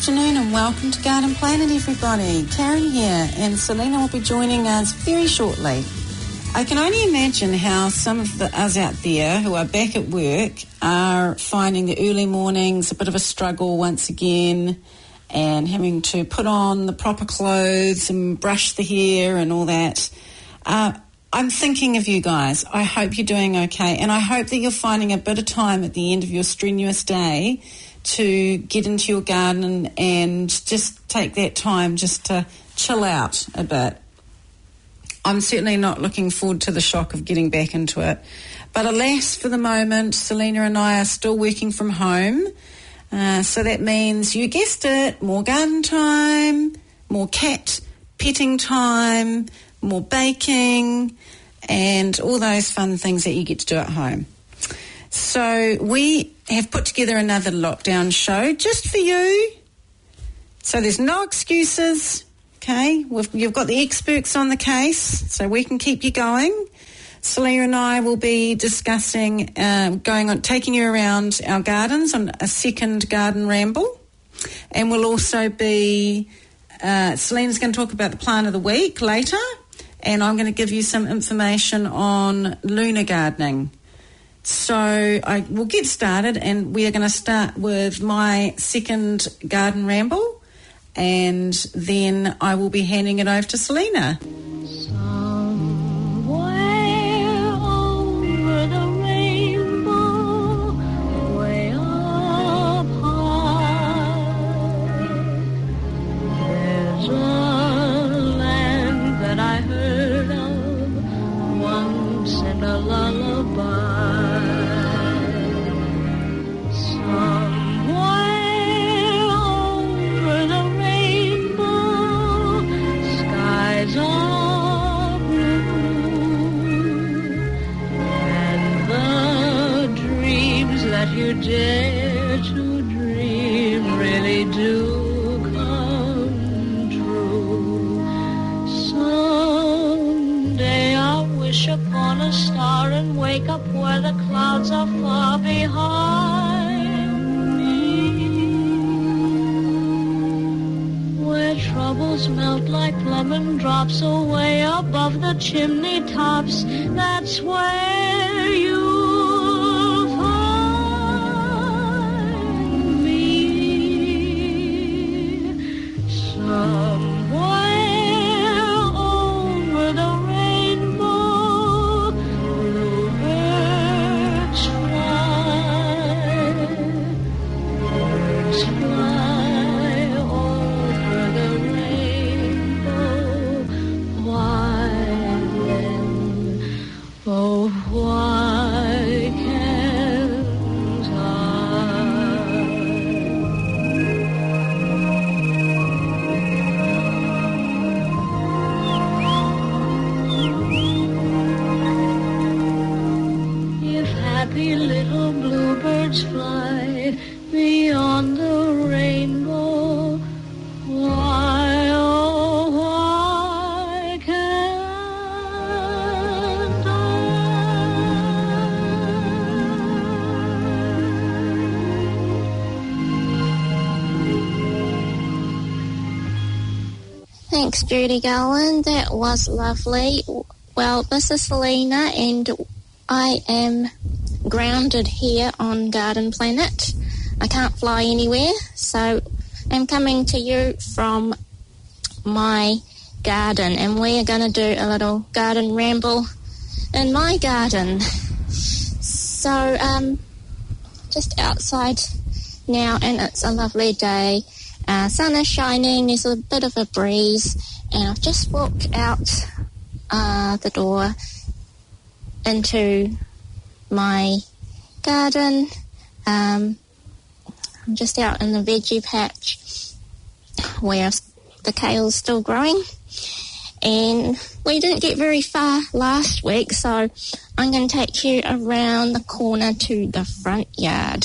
afternoon and welcome to Garden Planet, everybody. Karen here, and Selena will be joining us very shortly. I can only imagine how some of us out there who are back at work are finding the early mornings a bit of a struggle once again, and having to put on the proper clothes and brush the hair and all that. I'm thinking of you guys. I hope you're doing okay, and I hope that you're finding a bit of time at the end of your strenuous day to get into your garden and just take that time just to chill out a bit. I'm certainly not looking forward to the shock of getting back into it. But alas, for the moment, Selena and I are still working from home. So that means, you guessed it, more garden time, more cat petting time, more baking, and all those fun things that you get to do at home. So we have put together another lockdown show just for you. So there's no excuses, okay? You've got the experts on the case, so we can keep you going. Selena and I will be discussing, taking you around our gardens on a second garden ramble. And we'll also be, Selena's going to talk about the plant of the week later, and I'm going to give you some information on lunar gardening. So I will get started, and we are going to start with my second garden ramble, and then I will be handing it over to Selena. Dare to dream really do come true. Someday I'll wish upon a star and wake up where the clouds are far behind me, where troubles melt like lemon drops away above the chimney tops. That's where you Thanks, Judy Garland. That was lovely. Well, this is Selena, and I am grounded here on Garden Planet. I can't fly anywhere, so I'm coming to you from my garden, and we are going to do a little garden ramble in my garden. So, just outside now, and it's a lovely day. Sun is shining, there's a bit of a breeze, and I've just walked out the door into my garden. I'm just out in the veggie patch where the kale's still growing, and we didn't get very far last week, so I'm going to take you around the corner to the front yard.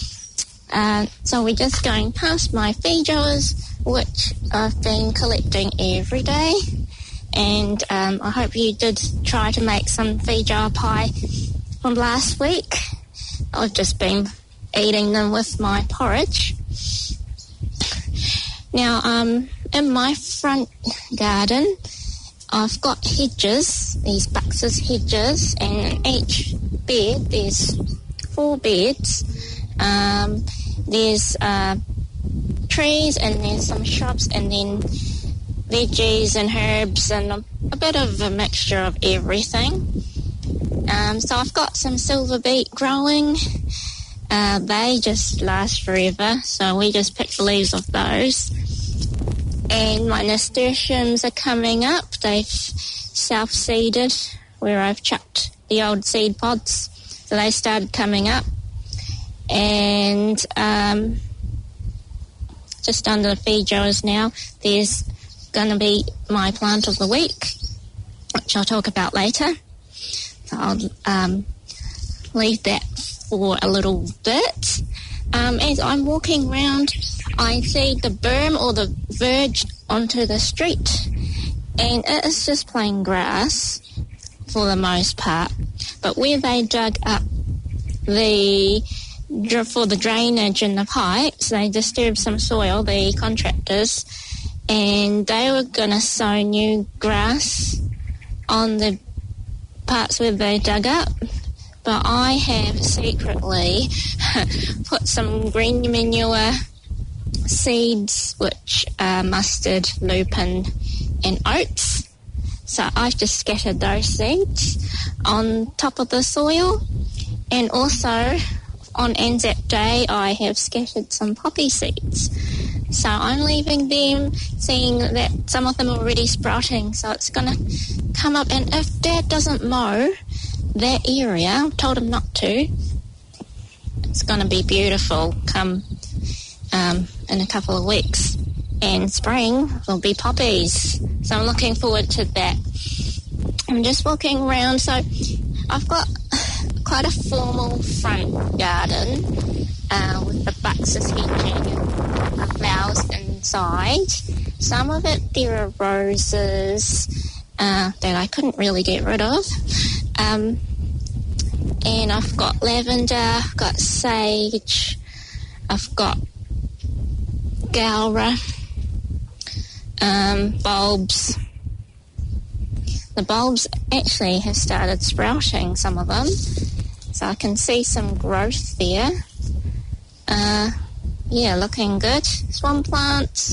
So we're just going past my feijoas, which I've been collecting every day, and I hope you did try to make some feijoa pie from last week. I've just been eating them with my porridge. Now, in my front garden, I've got hedges, these Buxus hedges, and in each bed there's 4 beds. There's trees, and there's some shrubs, and then veggies and herbs, and a bit of a mixture of everything. So I've got some silver beet growing. They just last forever, so we just pick the leaves off those. And my nasturtiums are coming up. They've self-seeded where I've chucked the old seed pods, so they started coming up. And just under the feed jars now, there's going to be my plant of the week, which I'll talk about later. So I'll leave that for a little bit. As I'm walking around, I see the berm or the verge onto the street, and it is just plain grass for the most part. But where they dug up for the drainage and the pipes, they disturbed some soil, the contractors, and they were going to sow new grass on the parts where they dug up. But I have secretly put some green manure seeds, which are mustard, lupin and oats. So I've just scattered those seeds on top of the soil. And also on Anzac Day I have scattered some poppy seeds. So I'm leaving them, seeing that some of them are already sprouting. So it's going to come up, and if Dad doesn't mow that area, I've told him not to, it's going to be beautiful come in a couple of weeks. And spring will be poppies. So I'm looking forward to that. I'm just walking around. So I've got quite a formal front garden with the Buxus hedging and flowers inside. Some of it, there are roses that I couldn't really get rid of. And I've got lavender, I've got sage, I've got gaura, bulbs. The bulbs actually have started sprouting, some of them, so I can see some growth there. Yeah, looking good. Swan plants.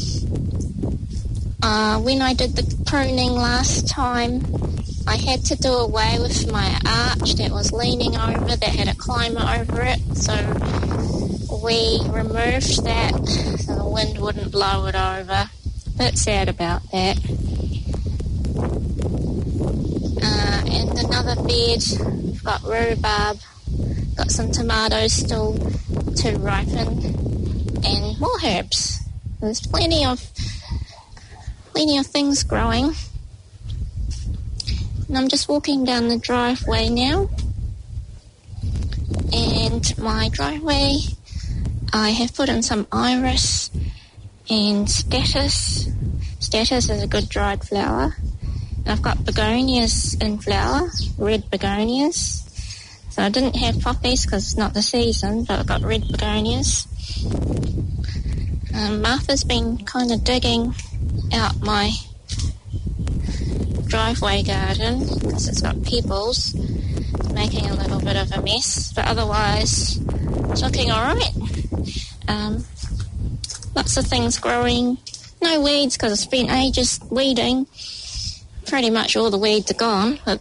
When I did the pruning last time, I had to do away with my arch that was leaning over, that had a climber over it, so we removed that so the wind wouldn't blow it over. A bit sad about that. And another bed, I've got rhubarb, got some tomatoes still to ripen, and more herbs. There's plenty of things growing. And I'm just walking down the driveway now. And my driveway, I have put in some iris and statice. Statice is a good dried flower. And I've got begonias in flower, red begonias. So I didn't have poppies because it's not the season, but I've got red begonias. Martha's been kind of digging out my driveway garden because it's got pebbles, making a little bit of a mess, but otherwise it's looking alright. Lots of things growing, no weeds because I spent ages weeding. Pretty much all the weeds are gone, but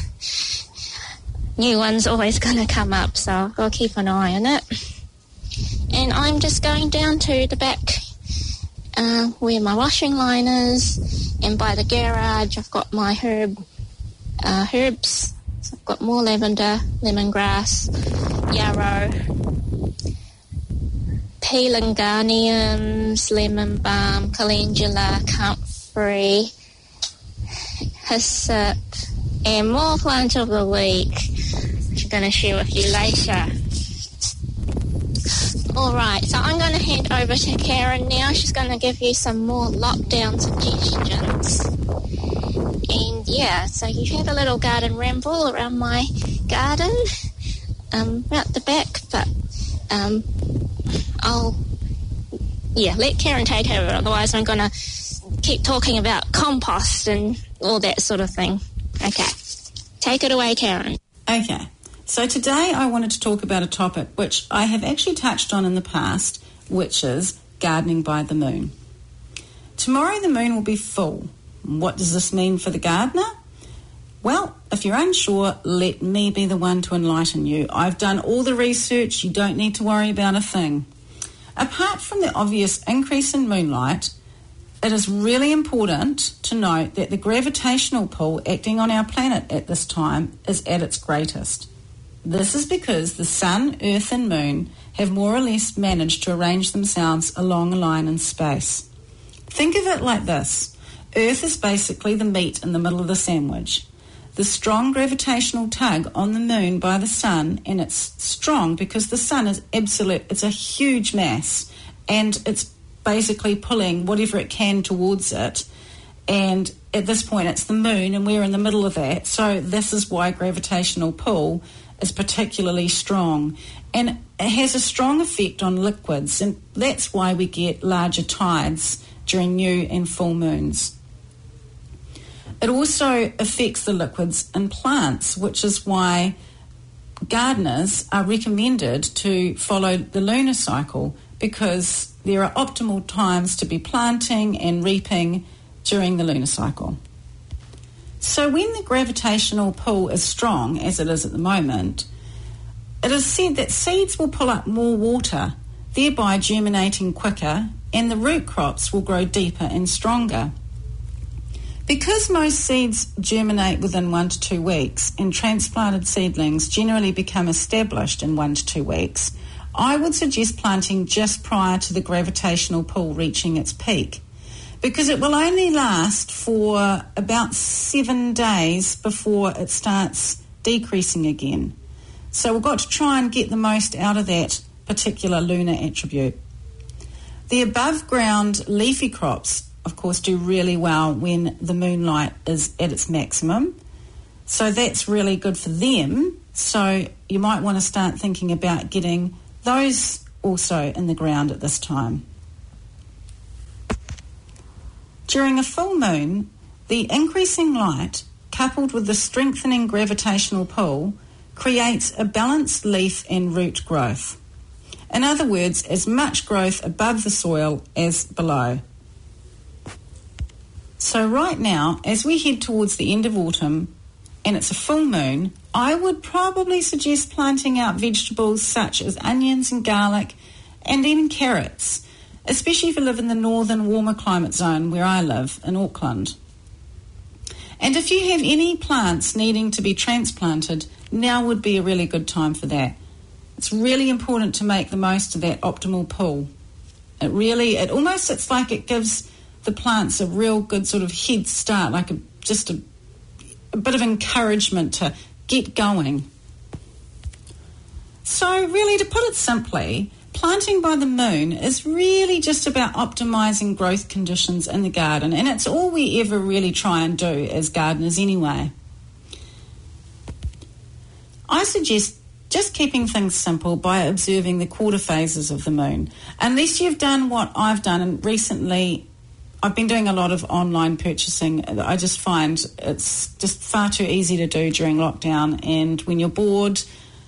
new ones always going to come up, so I've got to keep an eye on it. And I'm just going down to the back where my washing line is, and by the garage I've got my herbs. So I've got more lavender, lemongrass, yarrow, pelargoniums, lemon balm, calendula, comfrey, hyssop, and more plant of the week, which I'm going to share with you later. Alright, so I'm going to hand over to Karen now. She's going to give you some more lockdown suggestions. And yeah, so you've had a little garden ramble around my garden, out the back, but I'll let Karen take over, otherwise I'm going to keep talking about compost and all that sort of thing. Okay. Take it away, Karen. Okay. So today I wanted to talk about a topic which I have actually touched on in the past, which is gardening by the moon. Tomorrow the moon will be full. What does this mean for the gardener? Well, if you're unsure, let me be the one to enlighten you. I've done all the research. You don't need to worry about a thing. Apart from the obvious increase in moonlight, it is really important to note that the gravitational pull acting on our planet at this time is at its greatest. This is because the Sun, Earth and Moon have more or less managed to arrange themselves along a line in space. Think of it like this. Earth is basically the meat in the middle of the sandwich. The strong gravitational tug on the moon by the sun, and it's strong because the sun is it's a huge mass, and it's basically pulling whatever it can towards it. And at this point it's the moon, and we're in the middle of that. So this is why gravitational pull is particularly strong. And it has a strong effect on liquids, and that's why we get larger tides during new and full moons. It also affects the liquids in plants, which is why gardeners are recommended to follow the lunar cycle, because there are optimal times to be planting and reaping during the lunar cycle. So when the gravitational pull is strong, as it is at the moment, it is said that seeds will pull up more water, thereby germinating quicker, and the root crops will grow deeper and stronger. Because most seeds germinate within 1 to 2 weeks and transplanted seedlings generally become established in 1 to 2 weeks, I would suggest planting just prior to the gravitational pull reaching its peak, because it will only last for about 7 days before it starts decreasing again. So we've got to try and get the most out of that particular lunar attribute. The above ground leafy crops, of course, do really well when the moonlight is at its maximum. So that's really good for them. So you might want to start thinking about getting those also in the ground at this time. During a full moon, the increasing light, coupled with the strengthening gravitational pull, creates a balanced leaf and root growth. In other words, as much growth above the soil as below. So right now, as we head towards the end of autumn and it's a full moon, I would probably suggest planting out vegetables such as onions and garlic and even carrots, especially if you live in the northern warmer climate zone where I live in Auckland. And if you have any plants needing to be transplanted, now would be a really good time for that. It's really important to make the most of that optimal pull. It's like it gives the plants a real good sort of head start, like just a bit of encouragement to get going. So really, to put it simply, planting by the moon is really just about optimising growth conditions in the garden, and it's all we ever really try and do as gardeners anyway. I suggest just keeping things simple by observing the quarter phases of the moon. Unless you've done what I've done, and recently I've been doing a lot of online purchasing. I just find it's just far too easy to do during lockdown, and when you're bored,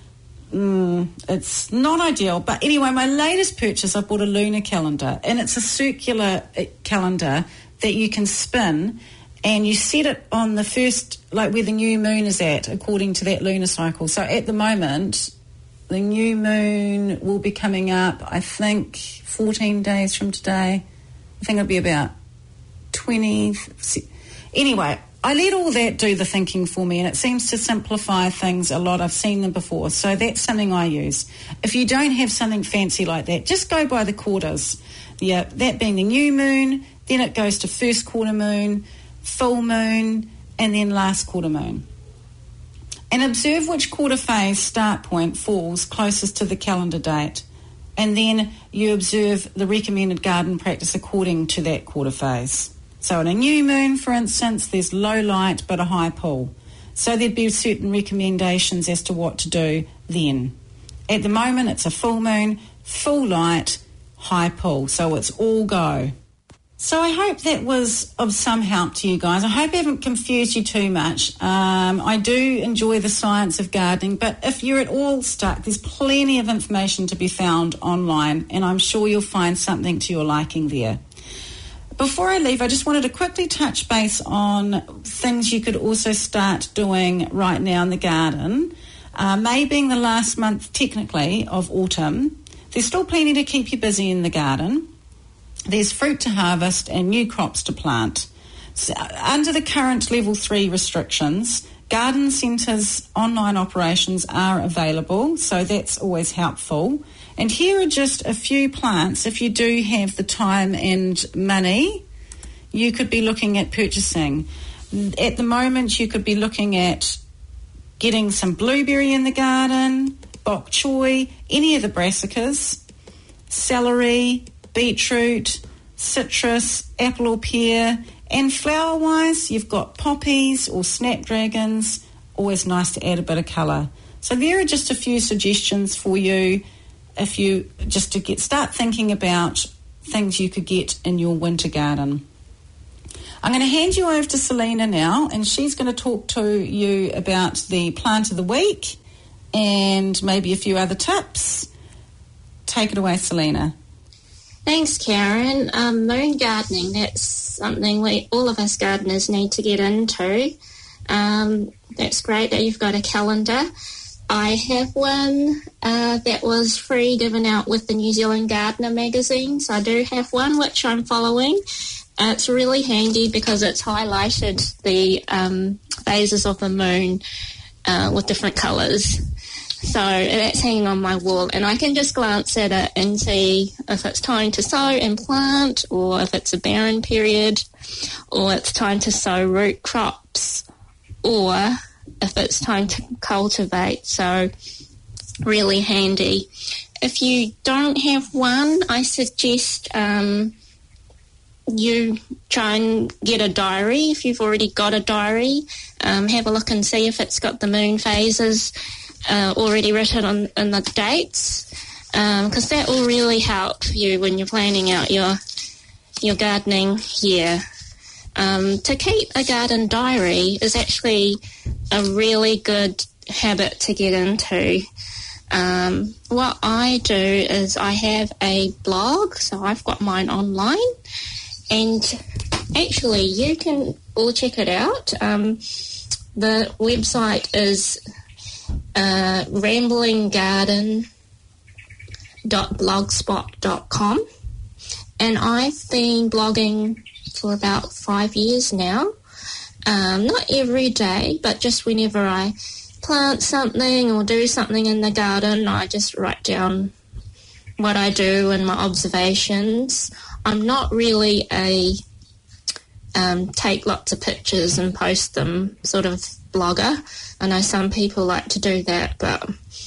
it's not ideal. But anyway, my latest purchase, I bought a lunar calendar, and it's a circular calendar that you can spin, and you set it on the first, like where the new moon is at, according to that lunar cycle. So at the moment, the new moon will be coming up, I think, 14 days from today. I think it'll be about 20. Anyway, I let all that do the thinking for me, and it seems to simplify things a lot. I've seen them before, so that's something I use. If you don't have something fancy like that, just go by the quarters. Yeah, that being the new moon, then it goes to first quarter moon, full moon, and then last quarter moon. And observe which quarter phase start point falls closest to the calendar date. And then you observe the recommended garden practice according to that quarter phase. So in a new moon, for instance, there's low light but a high pull. So there'd be certain recommendations as to what to do then. At the moment, it's a full moon, full light, high pull, so it's all go. So I hope that was of some help to you guys. I hope I haven't confused you too much. I do enjoy the science of gardening, but if you're at all stuck, there's plenty of information to be found online, and I'm sure you'll find something to your liking there. Before I leave, I just wanted to quickly touch base on things you could also start doing right now in the garden. May being the last month, technically, of autumn, there's still plenty to keep you busy in the garden. There's fruit to harvest and new crops to plant. So, under the current Level 3 restrictions, garden centres' online operations are available, so that's always helpful. And here are just a few plants, if you do have the time and money, you could be looking at purchasing. At the moment, you could be looking at getting some blueberry in the garden, bok choy, any of the brassicas, celery, beetroot, citrus, apple or pear, and flower-wise, you've got poppies or snapdragons, always nice to add a bit of colour. So there are just a few suggestions for you if you just to start thinking about things you could get in your winter garden. I'm going to hand you over to Selena now, and she's going to talk to you about the plant of the week and maybe a few other tips. Take it away, Selena. Thanks, Karen. Moon gardening, that's something all of us gardeners need to get into. That's great that you've got a calendar. I have one that was free given out with the New Zealand Gardener magazine, so I do have one which I'm following. It's really handy because it's highlighted the phases of the moon with different colours. So that's hanging on my wall, and I can just glance at it and see if it's time to sow and plant, or if it's a barren period, or it's time to sow root crops, or if it's time to cultivate. So really handy. If you don't have one, I suggest you try and get a diary. If you've already got a diary, have a look and see if it's got the moon phases already written in the dates, because that will really help you when you're planning out your gardening year. To keep a garden diary is actually a really good habit to get into. What I do is I have a blog, so I've got mine online, and actually you can all check it out. The website is ramblinggarden.blogspot.com, and I've been blogging for about 5 years now. Not every day, but just whenever I plant something or do something in the garden, I just write down what I do and my observations. I'm not really a take lots of pictures and post them sort of blogger. I know some people like to do that, but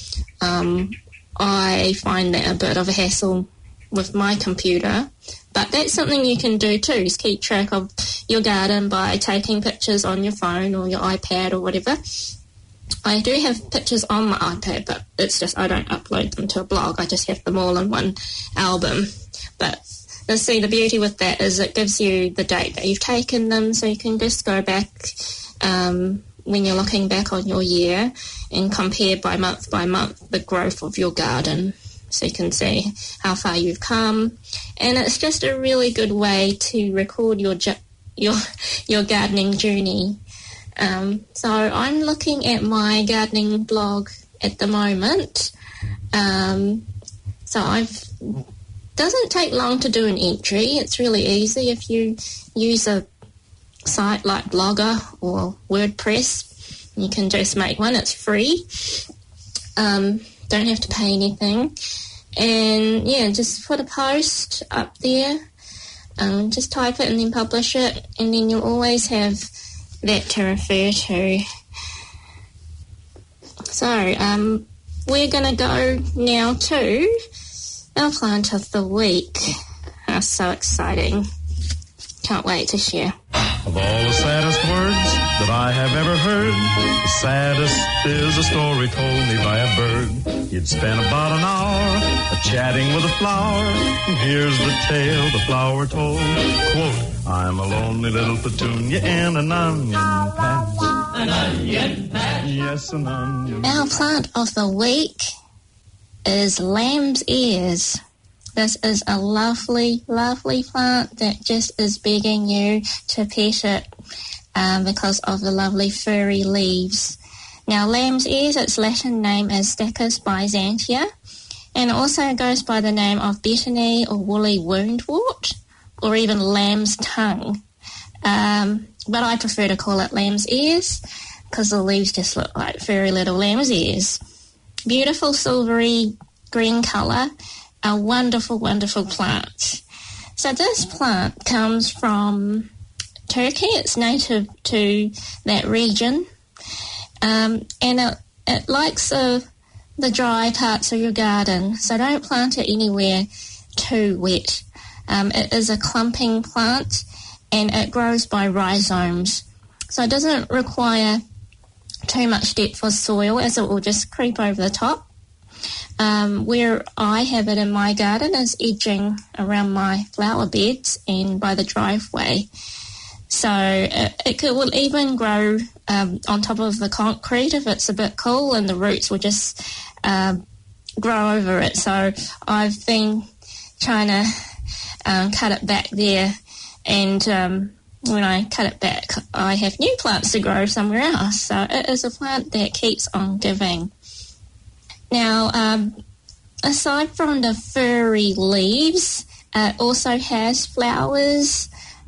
I find that a bit of a hassle with my computer. But that's something you can do too, is keep track of your garden by taking pictures on your phone or your iPad or whatever. I do have pictures on my iPad, but it's just I don't upload them to a blog. I just have them all in one album. But see, the beauty with that is it gives you the date that you've taken them, so you can just go back when you're looking back on your year and compare by month the growth of your garden, so you can see how far you've come. And it's just a really good way to record your gardening journey. So I'm looking at my gardening blog at the moment. Doesn't take long to do an entry. It's really easy if you use a site like Blogger or WordPress. You can just make one. It's free. Don't have to pay anything. And yeah, just put a post up there. Just type it and then publish it, and then you'll always have that to refer to. So we're going to go now to our plant of the week. That's so exciting. Can't wait to share. Of all the saddest words that I have ever heard. The saddest is a story told me by a bird. He'd spent about an hour chatting with a flower, and here's the tale the flower told. Quote, I'm a lonely little petunia in an onion patch. An onion patch. Yes, an onion patch. Our plant of the week is lamb's ears. This is a lovely, lovely plant that just is begging you to pet it because of the lovely furry leaves. Now, lamb's ears, its Latin name is Stachys byzantia, and it also goes by the name of betony or woolly woundwort, or even lamb's tongue. But I prefer to call it lamb's ears because the leaves just look like furry little lamb's ears. Beautiful silvery green colour, a wonderful, wonderful plant. So this plant comes from Turkey. It's native to that region. And it likes the dry parts of your garden, so don't plant it anywhere too wet. It is a clumping plant, and it grows by rhizomes. So it doesn't require too much depth of soil, as it will just creep over the top. Where I have it in my garden is edging around my flower beds and by the driveway. So it will even grow on top of the concrete if it's a bit cool, and the roots will just grow over it. So I've been trying to cut it back there, and when I cut it back, I have new plants to grow somewhere else. So it is a plant that keeps on giving. Now, aside from the furry leaves, it also has flowers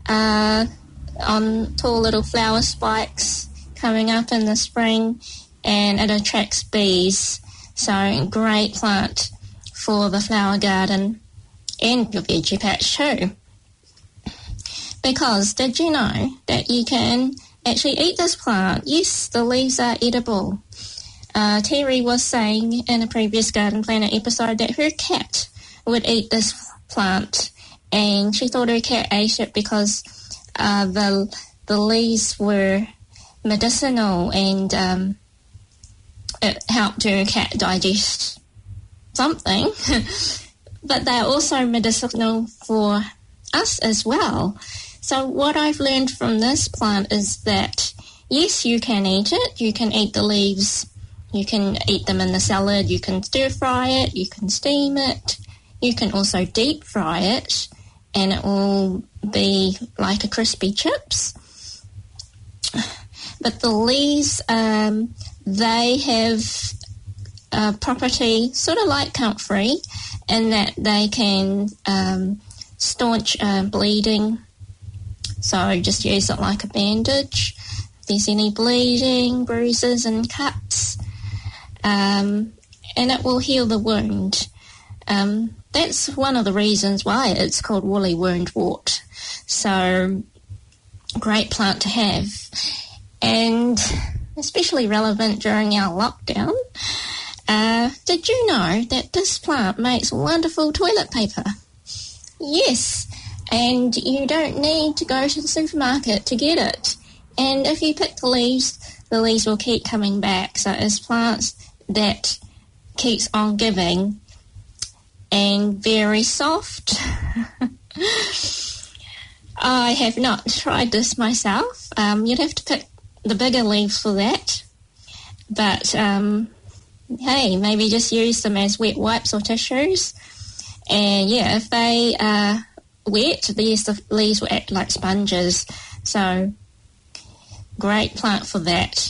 on tall little flower spikes coming up in the spring, and it attracts bees. So great plant for the flower garden and your veggie patch too. Because did you know that you can actually eat this plant? Yes, the leaves are edible. Terry was saying in a previous Garden Planet episode that her cat would eat this plant, and she thought her cat ate it because the leaves were medicinal, and it helped her cat digest something. But they're also medicinal for us as well. So what I've learned from this plant is that, yes, you can eat it. You can eat the leaves. You can eat them in the salad. You can stir fry it. You can steam it. You can also deep fry it, and it will be like a crispy chips. But the leaves, they have a property sort of like comfrey, in that they can staunch bleeding. So just use it like a bandage if there's any bleeding, bruises and cuts, and it will heal the wound. That's one of the reasons why it's called woolly woundwort. So great plant to have, and especially relevant during our lockdown. Did you know that this plant makes wonderful toilet paper? Yes, and you don't need to go to the supermarket to get it. And if you pick the leaves will keep coming back. So it's plants that keeps on giving, and very soft. I have not tried this myself. You'd have to pick the bigger leaves for that. But hey, maybe just use them as wet wipes or tissues. And yeah, if they are wet, the leaves will act like sponges. So great plant for that.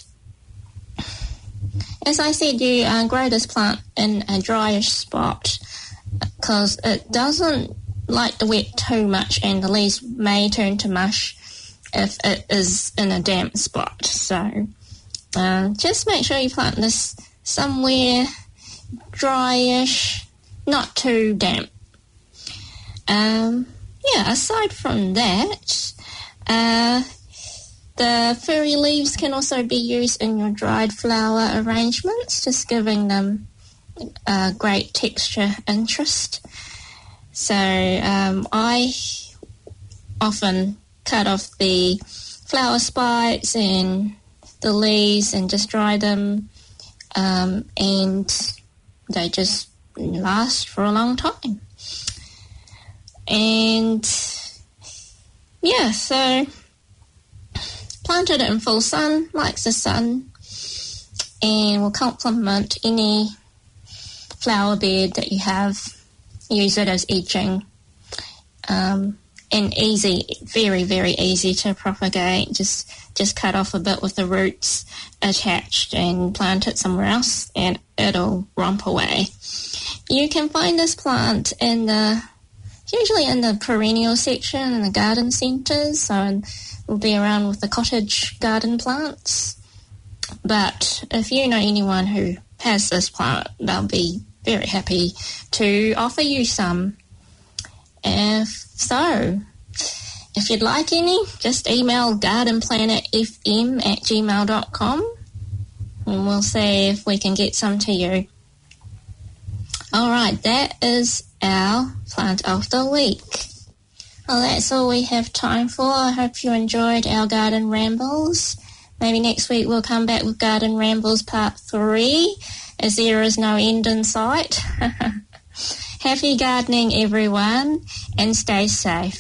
As I said, you grow this plant in a dryish spot because it doesn't like the wet too much, and the leaves may turn to mush if it is in a damp spot. So just make sure you plant this somewhere dryish, not too damp. Aside from that, the furry leaves can also be used in your dried flower arrangements, just giving them great texture interest. So I often cut off the flower spikes and the leaves and just dry them, and they just last for a long time. And yeah, so planted it in full sun, likes the sun, and will complement any flower bed that you have. Use it as edging. And easy, very, very easy to propagate. Just cut off a bit with the roots attached and plant it somewhere else, and it'll romp away. You can find this plant usually in the perennial section in the garden centres, so it'll be around with the cottage garden plants. But if you know anyone who has this plant, they'll be very happy to offer you some. If you'd like any, just email gardenplanetfm@gmail.com and we'll see if we can get some to you. All right, that is our plant of the week. Well, that's all we have time for. I hope you enjoyed our garden rambles. Maybe next week we'll come back with Garden Rambles Part 3, as there is no end in sight. Happy gardening, everyone, and stay safe.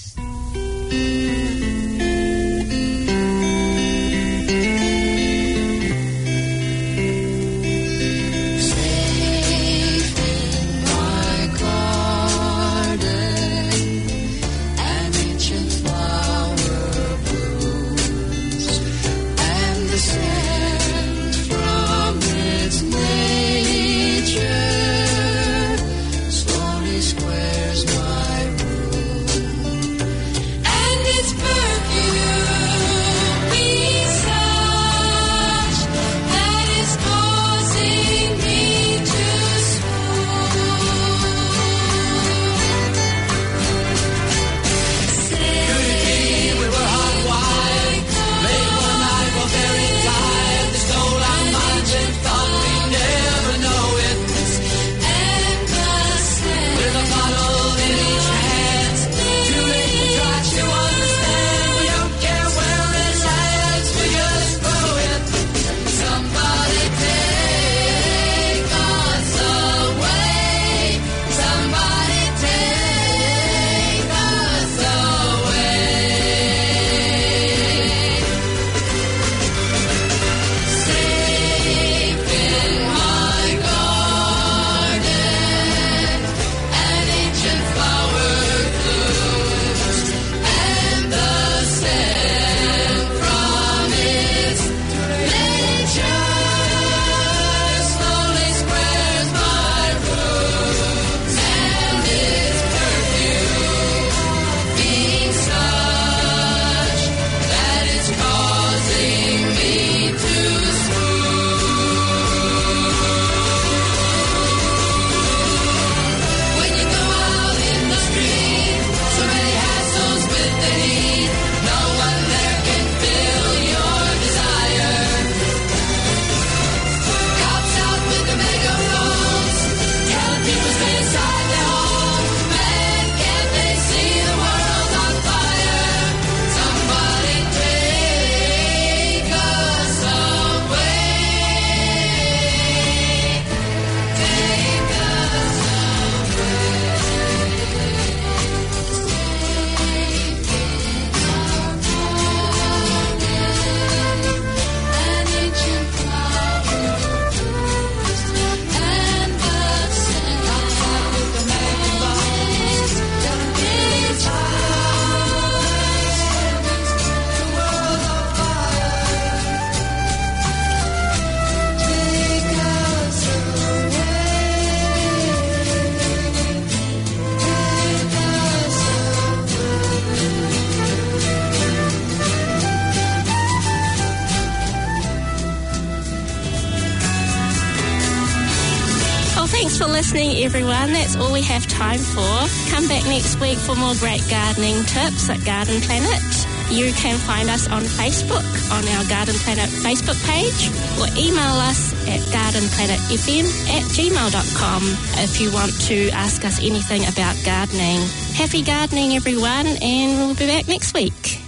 Thanks for listening, everyone. That's all we have time for. Come back next week for more great gardening tips at Garden Planet. You can find us on Facebook, on our Garden Planet Facebook page, or email us at gardenplanetfm@gmail.com if you want to ask us anything about gardening. Happy gardening, everyone, and we'll be back next week.